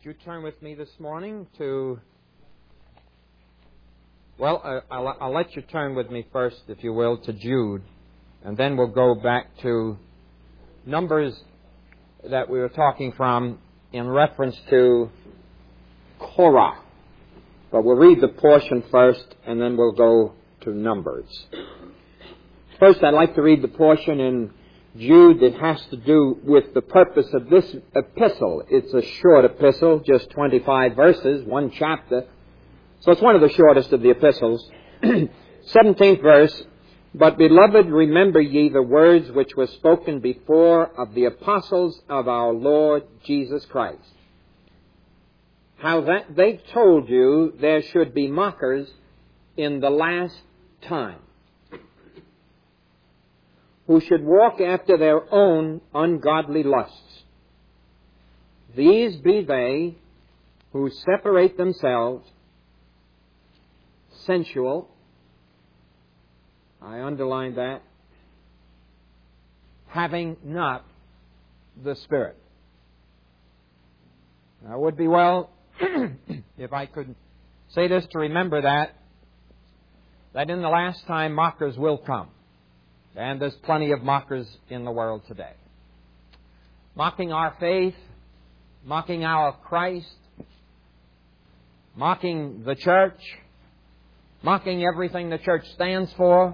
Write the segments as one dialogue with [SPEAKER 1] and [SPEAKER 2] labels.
[SPEAKER 1] you turn with me this morning to... Well, I'll let you turn with me first, if you will, to Jude. And then we'll go back to Numbers that we were talking from in reference to Korah. But we'll read the portion first, and then we'll go to Numbers. First, I'd like to read the portion in Jude that has to do with the purpose of this epistle. It's a short epistle, just 25 verses, one chapter. So it's one of the shortest of the epistles. 17th verse, "But, beloved, remember ye the words which were spoken before of the apostles of our Lord Jesus Christ, how that they told you there should be mockers in the last time, who should walk after their own ungodly lusts. These be they who separate themselves, sensual," I underline that, "having not the Spirit." Now, it would be well if I could say this to remember that in the last time mockers will come. And there's plenty of mockers in the world today. Mocking our faith, mocking our Christ, mocking the church, mocking everything the church stands for.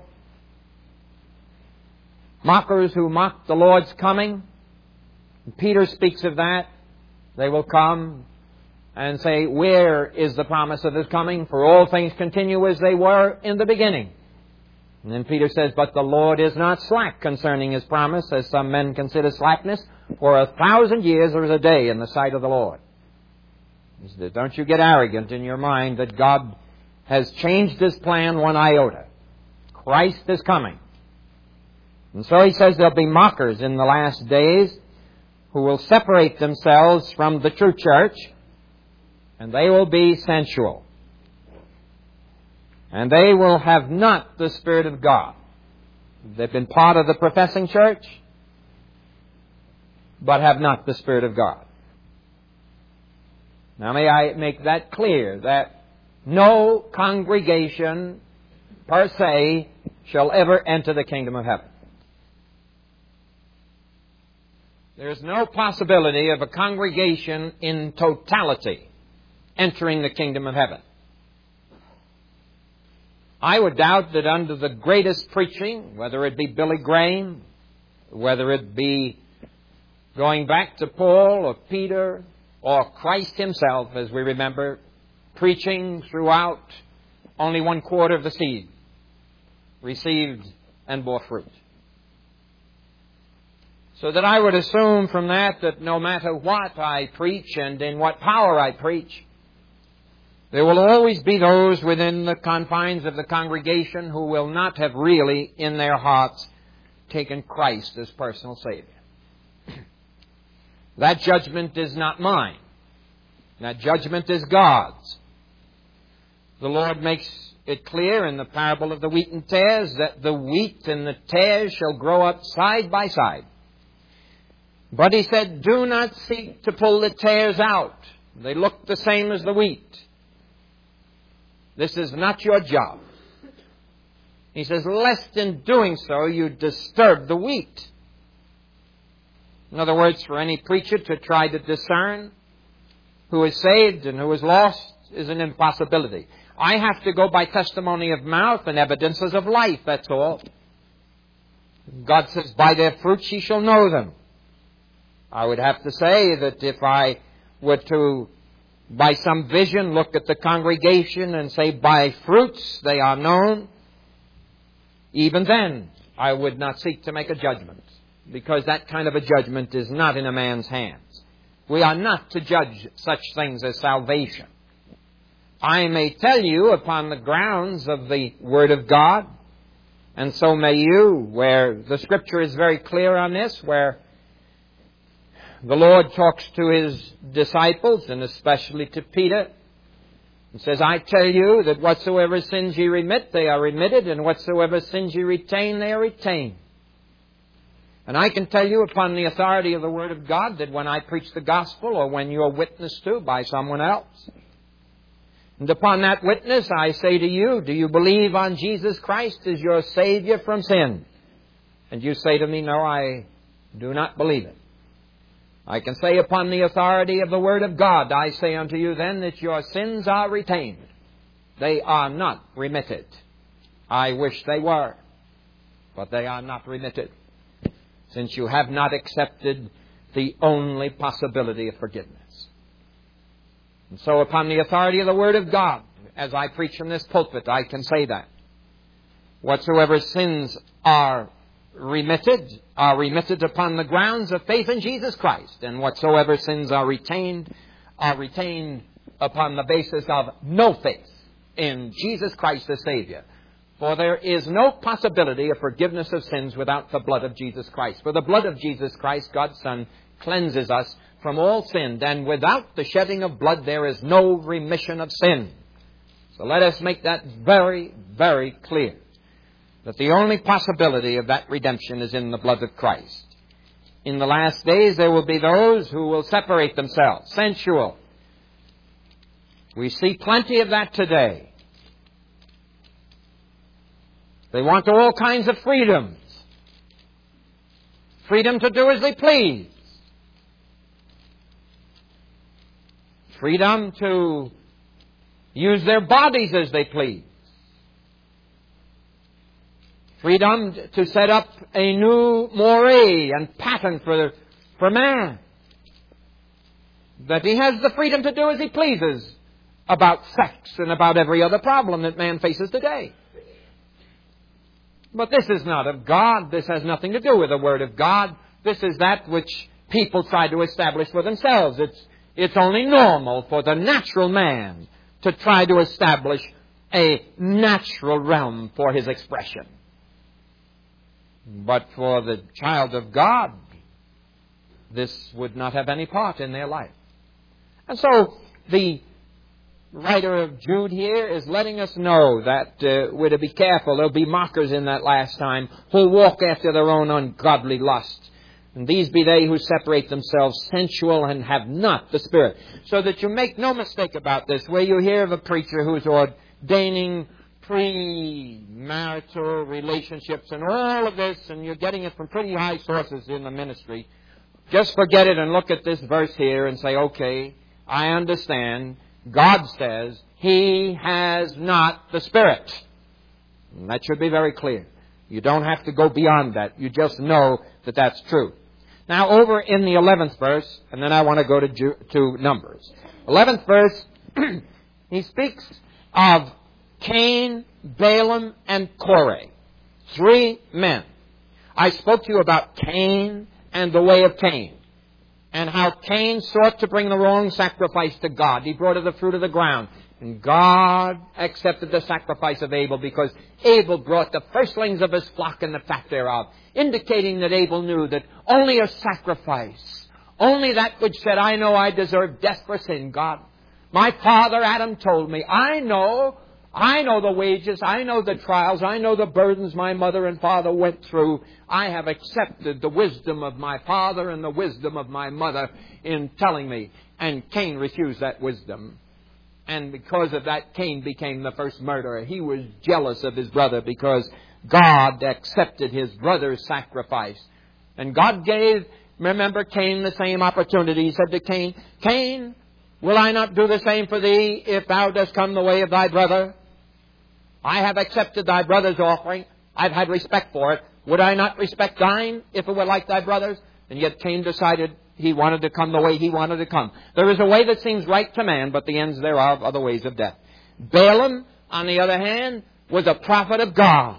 [SPEAKER 1] Mockers who mock the Lord's coming. Peter speaks of that. They will come and say, "Where is the promise of His coming? For all things continue as they were in the beginning." And then Peter says, "But the Lord is not slack concerning His promise, as some men consider slackness. For 1,000 years there is a day in the sight of the Lord." He says, don't you get arrogant in your mind that God has changed His plan one iota. Christ is coming. And so He says there'll be mockers in the last days who will separate themselves from the true church, and they will be sensual. And they will have not the Spirit of God. They've been part of the professing church, but have not the Spirit of God. Now, may I make that clear, that no congregation per se shall ever enter the kingdom of heaven. There is no possibility of a congregation in totality entering the kingdom of heaven. I would doubt that under the greatest preaching, whether it be Billy Graham, whether it be going back to Paul or Peter or Christ Himself, as we remember, preaching throughout, only 1/4 of the seed received and bore fruit. So that I would assume from that no matter what I preach and in what power I preach, there will always be those within the confines of the congregation who will not have really, in their hearts, taken Christ as personal Savior. That judgment is not mine. That judgment is God's. The Lord makes it clear in the parable of the wheat and tares that the wheat and the tares shall grow up side by side. But He said, "Do not seek to pull the tares out. They look the same as the wheat. This is not your job." He says, "Lest in doing so you disturb the wheat." In other words, for any preacher to try to discern who is saved and who is lost is an impossibility. I have to go by testimony of mouth and evidences of life, that's all. God says, "By their fruits ye shall know them." I would have to say that if I were to, by some vision, look at the congregation and say, "By fruits they are known," even then I would not seek to make a judgment, because that kind of a judgment is not in a man's hands. We are not to judge such things as salvation. I may tell you upon the grounds of the Word of God, and so may you, where the Scripture is very clear on this, where the Lord talks to His disciples, and especially to Peter, and says, "I tell you that whatsoever sins ye remit, they are remitted, and whatsoever sins ye retain, they are retained." And I can tell you upon the authority of the Word of God that when I preach the gospel or when you're witnessed to by someone else, and upon that witness I say to you, do you believe on Jesus Christ as your Savior from sin? And you say to me, no, I do not believe it. I can say upon the authority of the Word of God, I say unto you then that your sins are retained. They are not remitted. I wish they were, but they are not remitted, since you have not accepted the only possibility of forgiveness. And so upon the authority of the Word of God, as I preach from this pulpit, I can say that whatsoever sins are remitted upon the grounds of faith in Jesus Christ, and whatsoever sins are retained upon the basis of no faith in Jesus Christ the Savior. For there is no possibility of forgiveness of sins without the blood of Jesus Christ. For the blood of Jesus Christ, God's Son, cleanses us from all sin. And without the shedding of blood, there is no remission of sin. So let us make that very, very clear, that the only possibility of that redemption is in the blood of Christ. In the last days, there will be those who will separate themselves, sensual. We see plenty of that today. They want all kinds of freedoms. Freedom to do as they please. Freedom to use their bodies as they please. Freedom to set up a new moray and pattern for man. That he has the freedom to do as he pleases about sex and about every other problem that man faces today. But this is not of God. This has nothing to do with the Word of God. This is that which people try to establish for themselves. It's only normal for the natural man to try to establish a natural realm for his expression. But for the child of God, this would not have any part in their life. And so the writer of Jude here is letting us know that we're to be careful. There'll be mockers in that last time who walk after their own ungodly lusts. And these be they who separate themselves sensual and have not the Spirit. So that you make no mistake about this, where you hear of a preacher who's ordaining premarital relationships and all of this, and you're getting it from pretty high sources in the ministry, just forget it and look at this verse here and say, okay, I understand. God says He has not the Spirit. And that should be very clear. You don't have to go beyond that. You just know that that's true. Now, over in the 11th verse, and then I want to go to Numbers. 11th verse, he speaks of Cain, Balaam, and Korah. 3 men. I spoke to you about Cain and the way of Cain, and how Cain sought to bring the wrong sacrifice to God. He brought of the fruit of the ground. And God accepted the sacrifice of Abel because Abel brought the firstlings of his flock and the fat thereof, indicating that Abel knew that only a sacrifice, only that which said, I know I deserve death for sin, God. My father Adam told me, I know the wages, I know the trials, I know the burdens my mother and father went through. I have accepted the wisdom of my father and the wisdom of my mother in telling me. And Cain refused that wisdom. And because of that, Cain became the first murderer. He was jealous of his brother because God accepted his brother's sacrifice. And God gave, remember, Cain the same opportunity. He said to Cain, Cain, will I not do the same for thee if thou dost come the way of thy brother? I have accepted thy brother's offering. I've had respect for it. Would I not respect thine if it were like thy brother's? And yet Cain decided he wanted to come the way he wanted to come. There is a way that seems right to man, but the ends thereof are the ways of death. Balaam, on the other hand, was a prophet of God.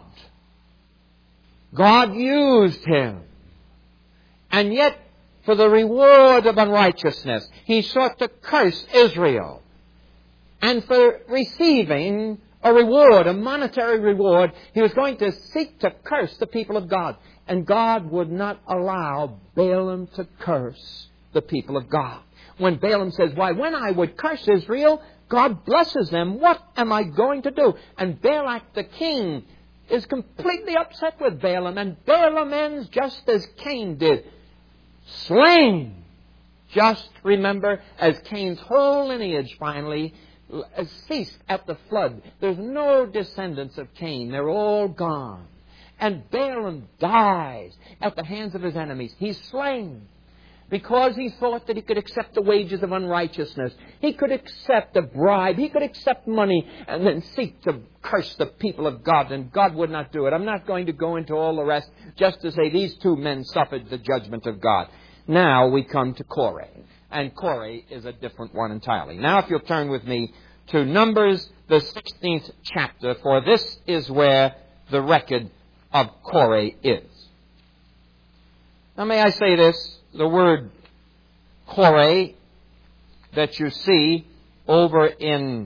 [SPEAKER 1] God used him. And yet, for the reward of unrighteousness, he sought to curse Israel. And for receiving a reward, a monetary reward, he was going to seek to curse the people of God. And God would not allow Balaam to curse the people of God. When Balaam says, why, when I would curse Israel, God blesses them. What am I going to do? And Balak the king is completely upset with Balaam, and Balaam ends just as Cain did, slain. Just remember, as Cain's whole lineage finally ceased at the flood, there's no descendants of Cain. They're all gone. And Balaam dies at the hands of his enemies. He's slain because he thought that he could accept the wages of unrighteousness. He could accept a bribe. He could accept money and then seek to curse the people of God, and God would not do it. I'm not going to go into all the rest, just to say these two men suffered the judgment of God. Now we come to Korah, and Korah is a different one entirely. Now if you'll turn with me to Numbers, the 16th chapter, for this is where the record of Korah is. Now may I say this, the word Korah that you see over in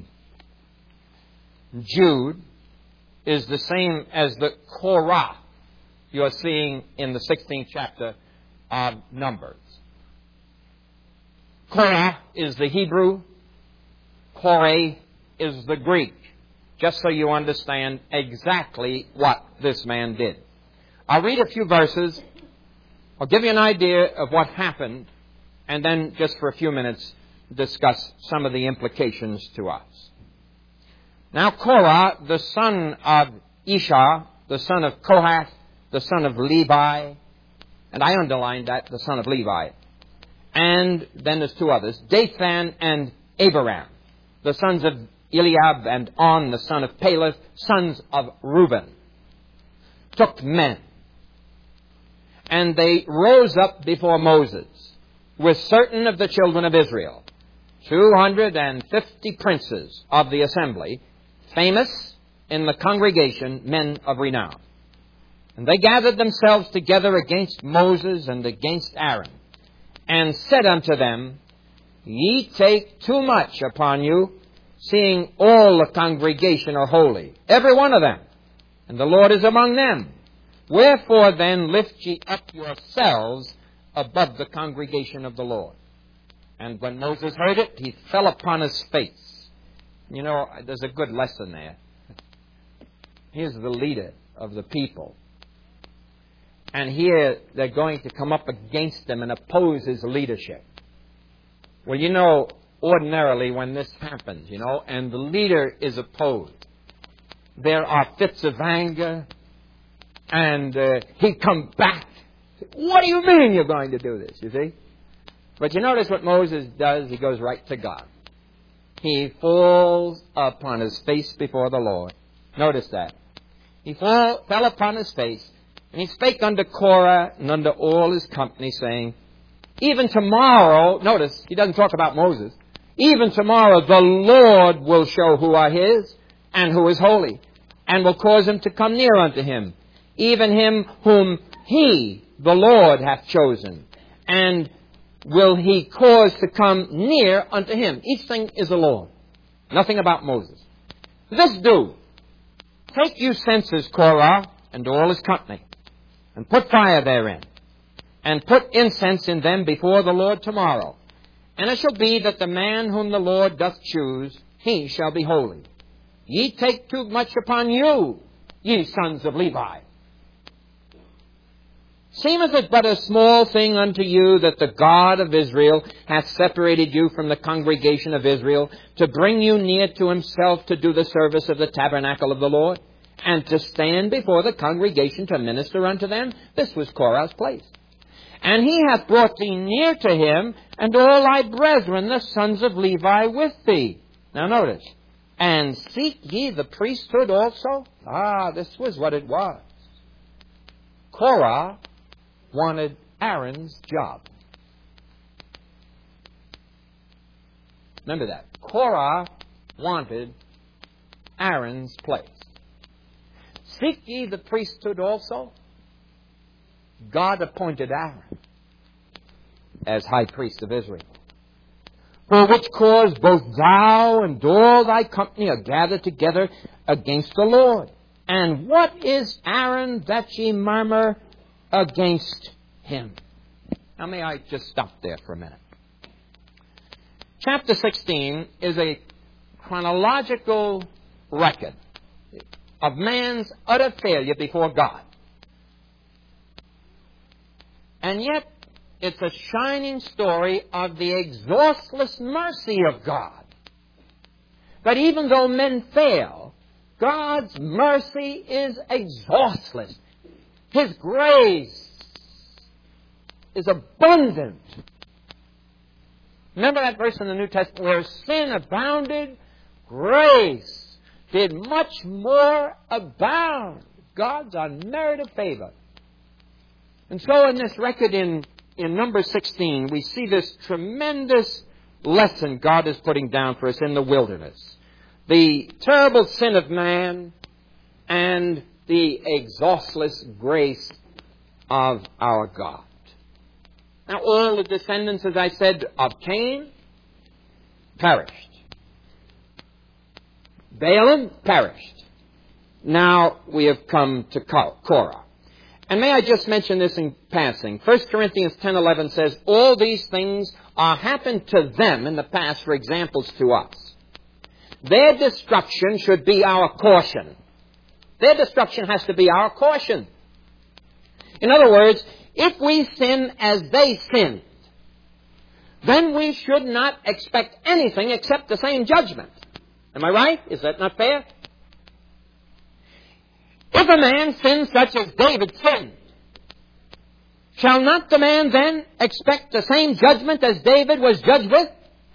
[SPEAKER 1] Jude is the same as the Korah you are seeing in the 16th chapter of Numbers. Korah is the Hebrew, Korah is the Greek, just so you understand exactly what this man did. I'll read a few verses. I'll give you an idea of what happened, and then just for a few minutes discuss some of the implications to us. Now Korah, the son of Isha, the son of Kohath, the son of Levi, and I underlined that, the son of Levi. And then there's two others, Dathan and Abiram, the sons of Eliab, and On, the son of Peleth, sons of Reuben, took men. And they rose up before Moses with certain of the children of Israel, 250 princes of the assembly, famous in the congregation, men of renown. And they gathered themselves together against Moses and against Aaron, and said unto them, Ye take too much upon you, seeing all the congregation are holy, every one of them, and the Lord is among them. Wherefore then lift ye up yourselves above the congregation of the Lord. And when Moses heard it, he fell upon his face. You know, there's a good lesson there. Here's the leader of the people. And here they're going to come up against him and oppose his leadership. Well, you know, ordinarily when this happens, and the leader is opposed, there are fits of anger, and he'd come back. What do you mean you're going to do this, you see? But you notice what Moses does? He goes right to God. He falls upon his face before the Lord. Notice that. He fell upon his face, and he spake unto Korah and unto all his company, saying, Even tomorrow, notice, he doesn't talk about Moses, even tomorrow the Lord will show who are his and who is holy, and will cause him to come near unto him, even him whom he, the Lord, hath chosen, and will he cause to come near unto him. Each thing is the Lord. Nothing about Moses. This do. Take you censers, Korah, and all his company, and put fire therein, and put incense in them before the Lord tomorrow. And it shall be that the man whom the Lord doth choose, he shall be holy. Ye take too much upon you, ye sons of Levi. Seemeth it but a small thing unto you that the God of Israel hath separated you from the congregation of Israel, to bring you near to himself to do the service of the tabernacle of the Lord, and to stand before the congregation to minister unto them? This was Korah's place. And he hath brought thee near to him, and all thy brethren, the sons of Levi, with thee. Now notice, and seek ye the priesthood also? This was what it was. Korah wanted Aaron's job. Remember that. Korah wanted Aaron's place. Seek ye the priesthood also? God appointed Aaron as high priest of Israel. For which cause both thou and all thy company are gathered together against the Lord. And what is Aaron that ye murmur against him? Now may I just stop there for a minute. Chapter 16 is a chronological record. of man's utter failure before God. And yet, it's a shining story of the exhaustless mercy of God. That even though men fail, God's mercy is exhaustless. His grace is abundant. Remember that verse in the New Testament, where sin abounded, grace did much more abound. God's unmerited favor. And so in this record in Numbers 16, we see this tremendous lesson God is putting down for us in the wilderness. The terrible sin of man and the exhaustless grace of our God. Now, all the descendants, as I said, of Cain perished. Balaam perished. Now we have come to Korah. And may I just mention this in passing. 1 Corinthians 10:11 says, all these things are happened to them in the past for examples to us. Their destruction should be our caution. Their destruction has to be our caution. In other words, if we sin as they sinned, then we should not expect anything except the same judgment. Am I right? Is that not fair? If a man sins such as David sinned, shall not the man then expect the same judgment as David was judged with?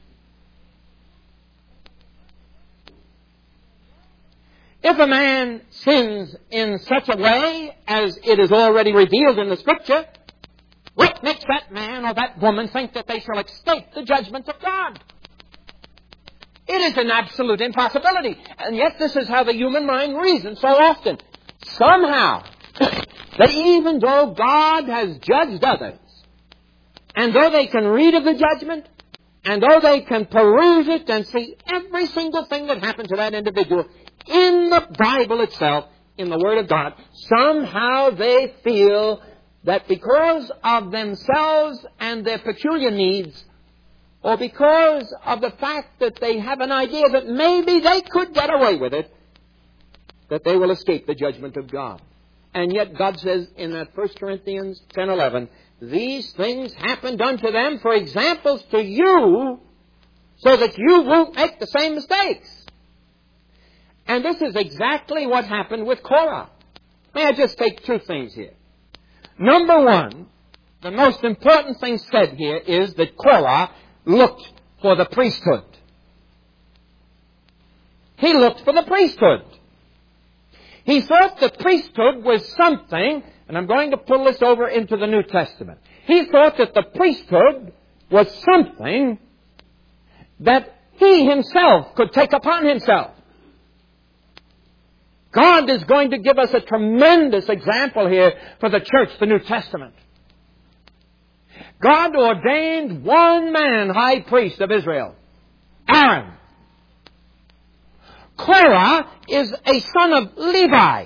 [SPEAKER 1] If a man sins in such a way as it is already revealed in the Scripture, what makes that man or that woman think that they shall escape the judgment of God? It is an absolute impossibility. And yet this is how the human mind reasons so often. Somehow, that even though God has judged others, and though they can read of the judgment, and though they can peruse it and see every single thing that happened to that individual in the Bible itself, in the Word of God, somehow they feel that because of themselves and their peculiar needs, or because of the fact that they have an idea that maybe they could get away with it, that they will escape the judgment of God. And yet God says in that 1 Corinthians 10:11, these things happened unto them for examples to you, so that you won't make the same mistakes. And this is exactly what happened with Korah. May I just take two things here? Number one, the most important thing said here is that Korah looked for the priesthood. He looked for the priesthood. He thought the priesthood was something, and I'm going to pull this over into the New Testament. He thought that the priesthood was something that he himself could take upon himself. God is going to give us a tremendous example here for the church, the New Testament. God ordained one man high priest of Israel, Aaron. Korah is a son of Levi.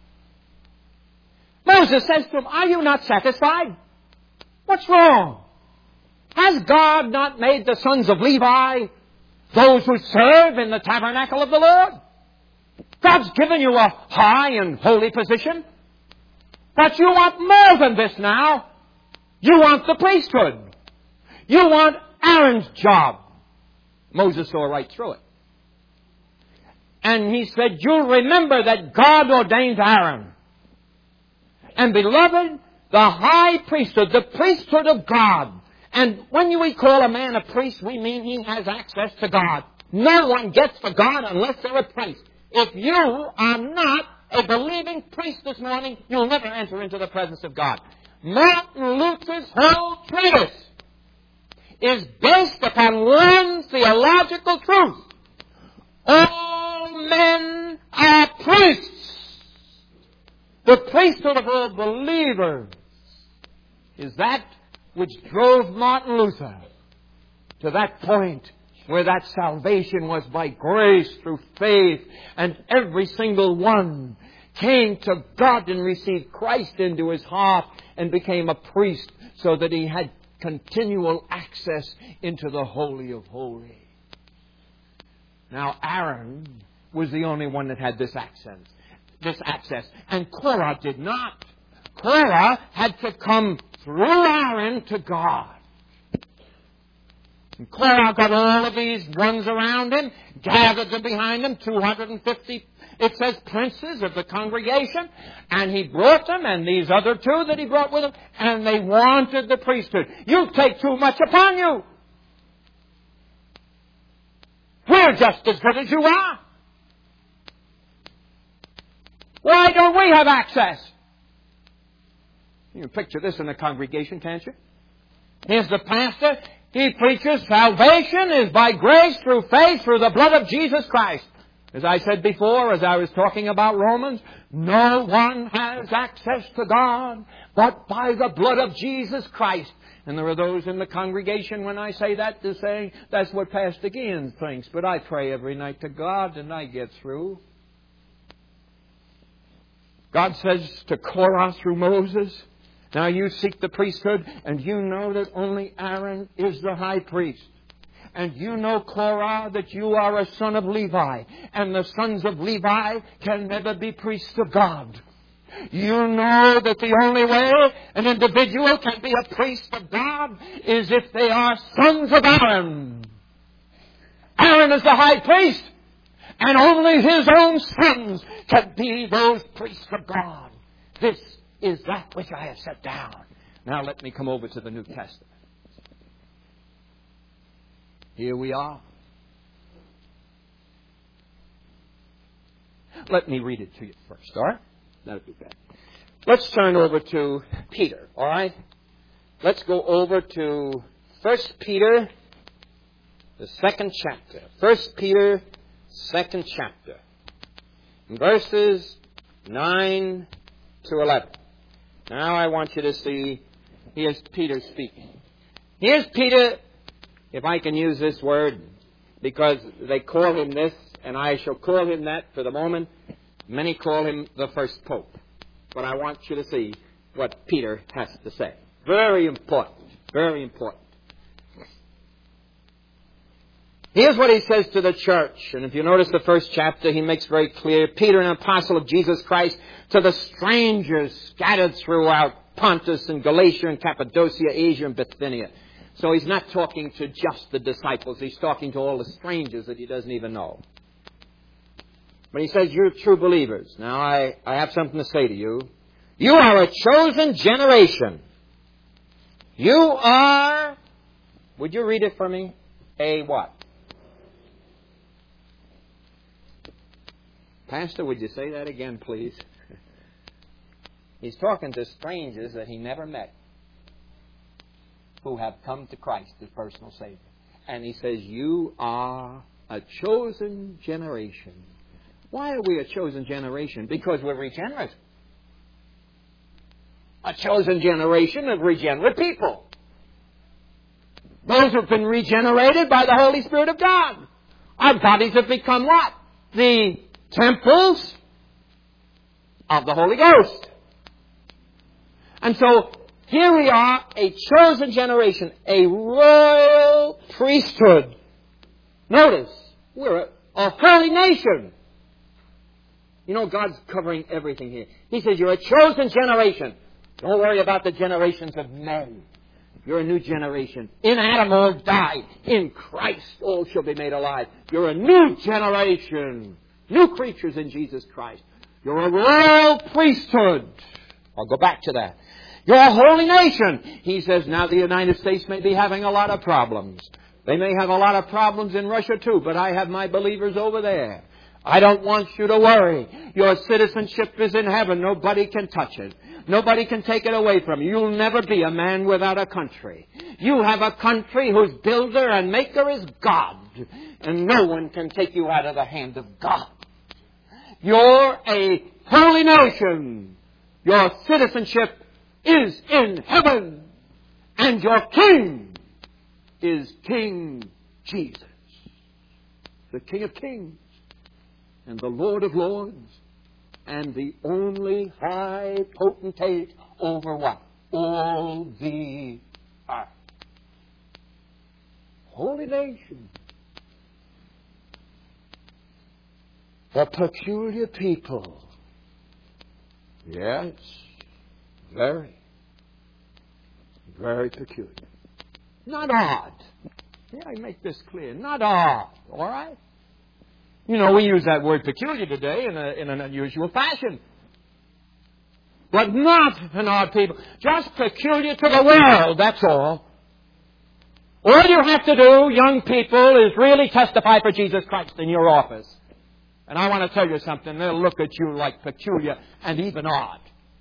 [SPEAKER 1] Moses says to him, are you not satisfied? What's wrong? Has God not made the sons of Levi those who serve in the tabernacle of the Lord? God's given you a high and holy position. But you want more than this now. You want the priesthood. You want Aaron's job. Moses saw right through it. And he said, you remember that God ordained Aaron. And beloved, the high priesthood, the priesthood of God. And when we call a man a priest, we mean he has access to God. No one gets to God unless they're a priest. If you are not a believing priest this morning, you'll never enter into the presence of God. Martin Luther's whole treatise is based upon one theological truth. All men are priests. The priesthood of all believers is that which drove Martin Luther to that point where that salvation was by grace through faith, and every single one came to God and received Christ into his heart and became a priest so that he had continual access into the Holy of Holies. Now, Aaron was the only one that had this access. this access. And Korah did not. Korah had to come through Aaron to God. And Korah got all of these ones around him, gathered them behind him, 250, it says, princes of the congregation, and he brought them, and these other two that he brought with him, and they wanted the priesthood. You take too much upon you. We're just as good as you are. Why don't we have access? You can picture this in a congregation, can't you? Here's the pastor. He preaches salvation is by grace through faith through the blood of Jesus Christ. As I said before, as I was talking about Romans, no one has access to God but by the blood of Jesus Christ. And there are those in the congregation, when I say that, they're saying, that's what Pastor Guillen thinks. But I pray every night to God and I get through. God says to Korah through Moses, now you seek the priesthood, and you know that only Aaron is the high priest. And you know, Korah, that you are a son of Levi, and the sons of Levi can never be priests of God. You know that the only way an individual can be a priest of God is if they are sons of Aaron. Aaron is the high priest, and only his own sons can be those priests of God. This is that which I have set down. Now let me come over to the New Testament. Here we are. Let me read it to you first, all right? That'll be bad. Let's turn over to Peter, all right? Let's go over to 1 Peter, the second chapter. 1 Peter, second chapter. Verses 9 to 11. Now I want you to see, here's Peter speaking. Here's Peter, if I can use this word, because they call him this, and I shall call him that for the moment. Many call him the first pope. But I want you to see what Peter has to say. Very important. Very important. Here's what he says to the church. And if you notice the first chapter, he makes very clear, Peter, an apostle of Jesus Christ, to the strangers scattered throughout Pontus and Galatia and Cappadocia, Asia and Bithynia. So he's not talking to just the disciples. He's talking to all the strangers that he doesn't even know. But he says, you're true believers. Now, I have something to say to you. You are a chosen generation. You are, would you read it for me? A what? Pastor, would you say that again, please? He's talking to strangers that he never met who have come to Christ as personal Savior. And he says, you are a chosen generation. Why are we a chosen generation? Because we're regenerate. A chosen generation of regenerate people. Those who have been regenerated by the Holy Spirit of God. Our bodies have become what? The temples of the Holy Ghost. And so, here we are, a chosen generation, a royal priesthood. Notice, we're a holy nation. You know, God's covering everything here. He says, you're a chosen generation. Don't worry about the generations of men. You're a new generation. In Adam all died. In Christ all shall be made alive. You're a new generation. New creatures in Jesus Christ. You're a royal priesthood. I'll go back to that. You're a holy nation. He says, now the United States may be having a lot of problems. They may have a lot of problems in Russia too, but I have my believers over there. I don't want you to worry. Your citizenship is in heaven. Nobody can touch it. Nobody can take it away from you. You'll never be a man without a country. You have a country whose builder and maker is God. And no one can take you out of the hand of God. You're a holy nation. Your citizenship is in heaven. And your king is King Jesus. The King of Kings. And the Lord of Lords. And the only high potentate over what? All the earth. Holy nation. A peculiar people.
[SPEAKER 2] Yes, very, very peculiar. Not odd. Yeah, I make this clear. Not odd. All right? You know, we use that word peculiar today in an unusual fashion. But not an odd people. Just peculiar to the world, that's all. All you have to do, young people, is really testify for Jesus Christ in your office. And I want to tell you something. They'll look at you like peculiar and even odd.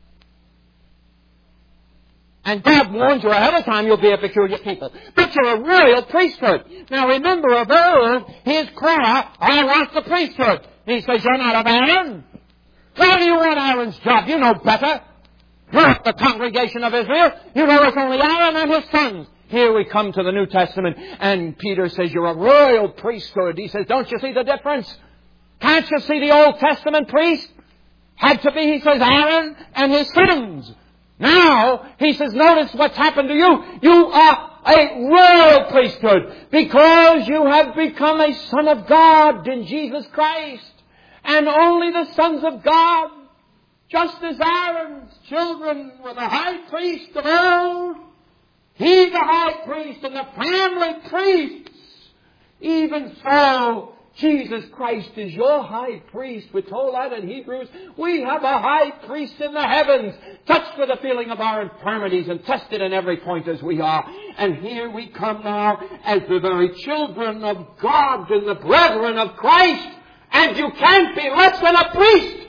[SPEAKER 2] And God warns you ahead of time you'll be a peculiar people. But you're a royal priesthood. Now remember, of old, his prayer, I want the priesthood. He says, you're not of Aaron. Why do you want Aaron's job? You know better. You're not the congregation of Israel. You know it's only Aaron and his sons. Here we come to the New Testament, and Peter says, you're a royal priesthood. He says, don't you see the difference? Can't you see the Old Testament priest? Had to be, he says, Aaron and his sons. Now, he says, notice what's happened to you. You are a royal priesthood because you have become a son of God in Jesus Christ. And only the sons of God, just as Aaron's children were the high priest of old, he the high priest and the family priests, even so, Jesus Christ is your high priest. We're told that in Hebrews. We have a high priest in the heavens, touched with the feeling of our infirmities and tested in every point as we are. And here we come now as the very children of God and the brethren of Christ. And you can't be less than a priest.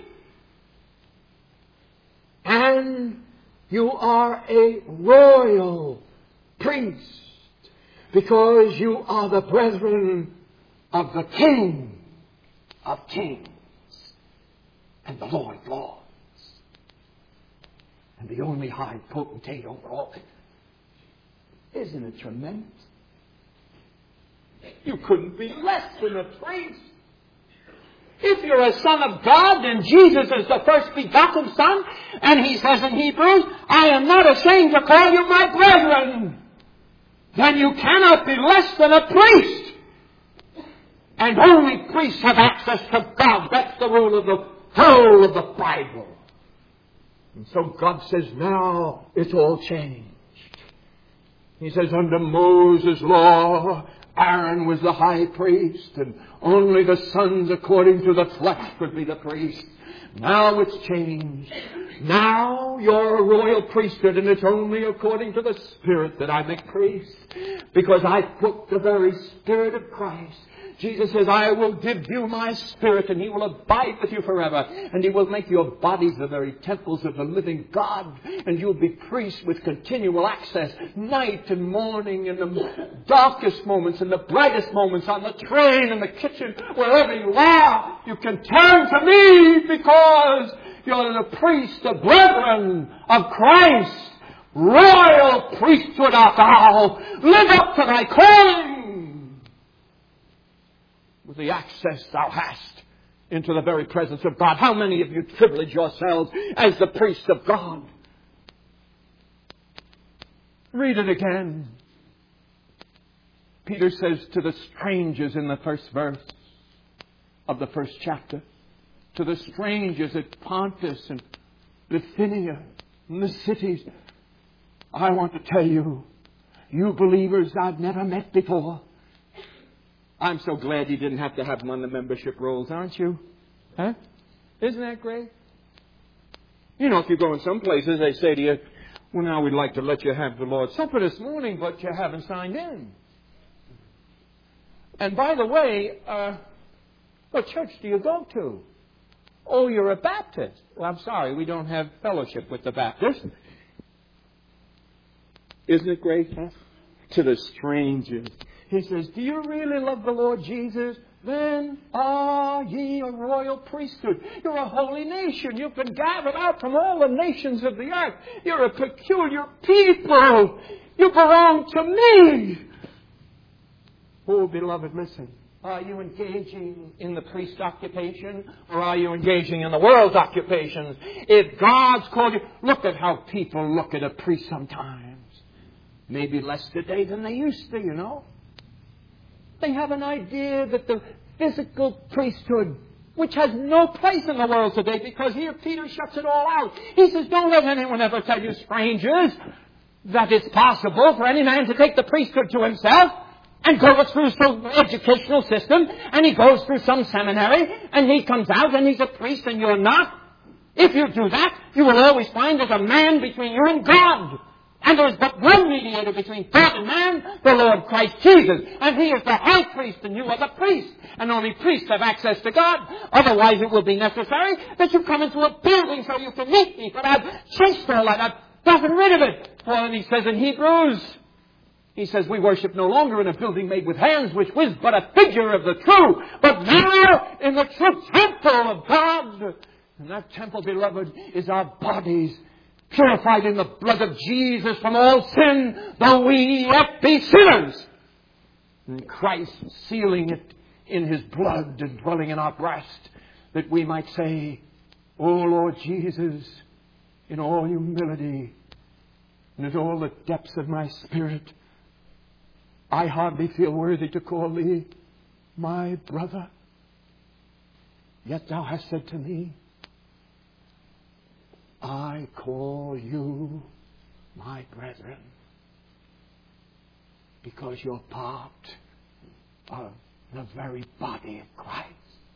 [SPEAKER 2] And you are a royal priest because you are the brethren of the King of Kings and the Lord of Lords and the only high potentate over all. Isn't it tremendous? You couldn't be less than a priest. If you're a son of God, then Jesus is the first begotten Son, and he says in Hebrews, I am not ashamed to call you my brethren. Then you cannot be less than a priest. And only priests have access to God. That's the rule of the whole of the Bible. And so God says, now it's all changed. He says, under Moses' law, Aaron was the high priest, and only the sons according to the flesh could be the priest. Now it's changed. Now you're a royal priesthood, and it's only according to the Spirit that I make priests. Because I put the very Spirit of Christ. Jesus says, I will give you my Spirit, and he will abide with you forever. And he will make your bodies the very temples of the living God. And you'll be priests with continual access, night and morning, in the darkest moments, in the brightest moments, on the train, in the kitchen, wherever you are. You can turn to me because you're the priest, the brethren of Christ. Royal priesthood art thou. Live up to thy calling. With the access thou hast into the very presence of God. How many of you privilege yourselves as the priests of God? Read it again. Peter says to the strangers in the first verse of the first chapter, to the strangers at Pontus and Bithynia and the cities, I want to tell you, you believers I've never met before. I'm so glad you didn't have to have them on the membership rolls, aren't you? Huh? Isn't that great? You know, if you go in some places, they say to you, well, now we'd like to let you have the Lord's Supper this morning, but you haven't signed in. And by the way, what church do you go to? Oh, you're a Baptist. Well, I'm sorry, we don't have fellowship with the Baptists. Isn't it great, huh? To the strangers. He says, do you really love the Lord Jesus? Then are ye a royal priesthood. You're a holy nation. You've been gathered out from all the nations of the earth. You're a peculiar people. You belong to me. Oh, beloved, listen. Are you engaging in the priest occupation, or are you engaging in the world's occupations? If God's called you, look at how people look at a priest sometimes. Maybe less today than they used to, you know. They have an idea that the physical priesthood which has no place in the world today, because here Peter shuts it all out. He says, don't let anyone ever tell you, strangers, that it's possible for any man to take the priesthood to himself and go through some educational system, and he goes through some seminary, and he comes out and he's a priest and you're not. If you do that, you will always find there's a man between you and God. And there is but one mediator between God and man, the Lord Christ Jesus. And He is the high priest and you are the priest. And only priests have access to God. Otherwise it will be necessary that you come into a building so you can meet me. But I've chased all that. I've gotten rid of it. Well, and he says in Hebrews, he says, we worship no longer in a building made with hands, which was but a figure of the true, but now in the true temple of God. And that temple, beloved, is our bodies, purified in the blood of Jesus from all sin, though we yet be sinners. And Christ sealing it in His blood and dwelling in our breast, that we might say, O Lord Jesus, in all humility and in all the depths of my spirit, I hardly feel worthy to call Thee my brother. Yet Thou hast said to me, I call you my brethren, because you're part of the very body of Christ.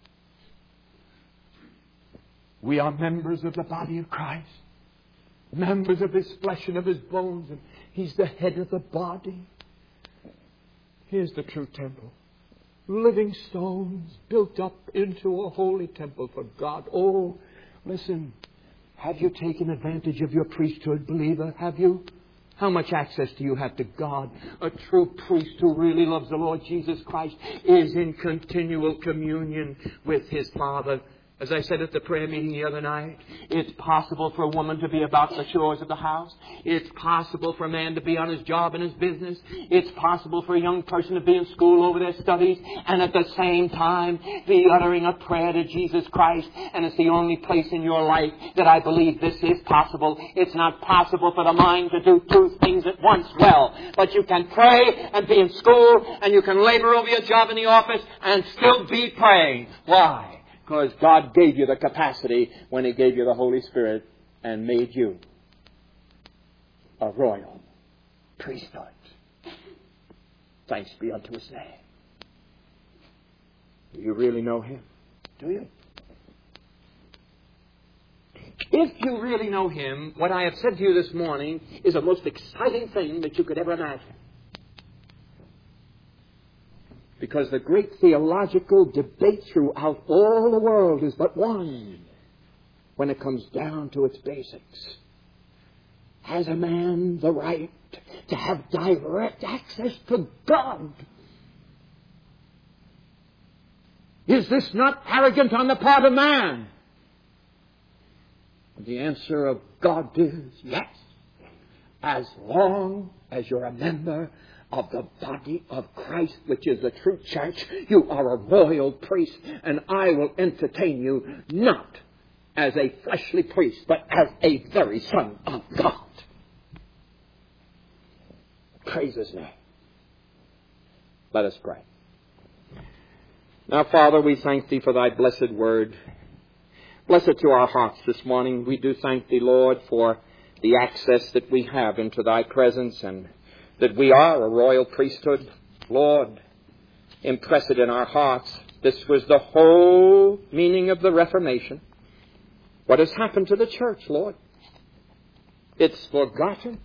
[SPEAKER 2] We are members of the body of Christ, members of His flesh and of His bones, and He's the head of the body. Here's the true temple. Living stones built up into a holy temple for God. Oh, listen. Have you taken advantage of your priesthood, believer? Have you? How much access do you have to God? A true priest who really loves the Lord Jesus Christ is in continual communion with his Father. As I said at the prayer meeting the other night, it's possible for a woman to be about the chores of the house. It's possible for a man to be on his job and his business. It's possible for a young person to be in school over their studies and at the same time be uttering a prayer to Jesus Christ. And it's the only place in your life that I believe this is possible. It's not possible for the mind to do two things at once well. But you can pray and be in school, and you can labor over your job in the office and still be praying. Why? Because God gave you the capacity when He gave you the Holy Spirit and made you a royal priesthood. Thanks be unto His name. Do you really know Him? Do you? If you really know Him, what I have said to you this morning is the most exciting thing that you could ever imagine. Because the great theological debate throughout all the world is but one when it comes down to its basics. Has a man the right to have direct access to God? Is this not arrogant on the part of man? The answer of God is yes. As long as you're a member of the body of Christ, which is the true church, you are a royal priest, and I will entertain you not as a fleshly priest, but as a very Son of God. Praise His name. Let us pray. Now, Father, we thank Thee for Thy blessed word. Bless it to our hearts this morning. We do thank Thee, Lord, for the access that we have into Thy presence, and that we are a royal priesthood. Lord, impress it in our hearts. This was the whole meaning of the Reformation. What has happened to the church, Lord? It's forgotten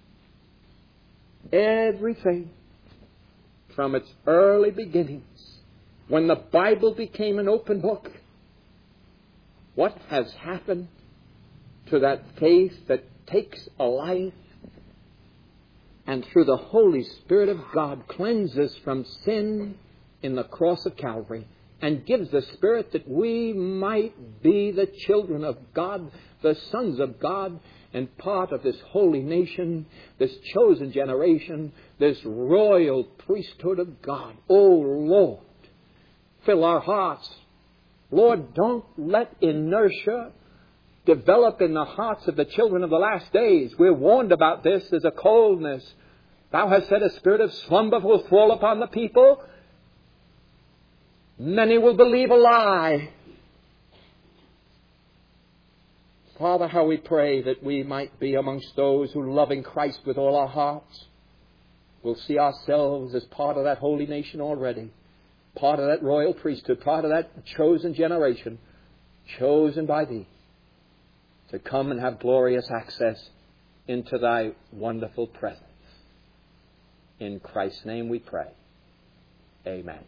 [SPEAKER 2] everything from its early beginnings, when the Bible became an open book. What has happened to that faith that takes a life and through the Holy Spirit of God cleanses from sin in the cross of Calvary and gives the Spirit that we might be the children of God, the sons of God, and part of this holy nation, this chosen generation, this royal priesthood of God. Oh, Lord, fill our hearts. Lord, don't let inertia develop in the hearts of the children of the last days. We're warned about this. There's a coldness. Thou hast said a spirit of slumber will fall upon the people. Many will believe a lie. Father, how we pray that we might be amongst those who, loving Christ with all our hearts, will see ourselves as part of that holy nation already, part of that royal priesthood, part of that chosen generation, chosen by Thee, to come and have glorious access into Thy wonderful presence. In Christ's name we pray. Amen.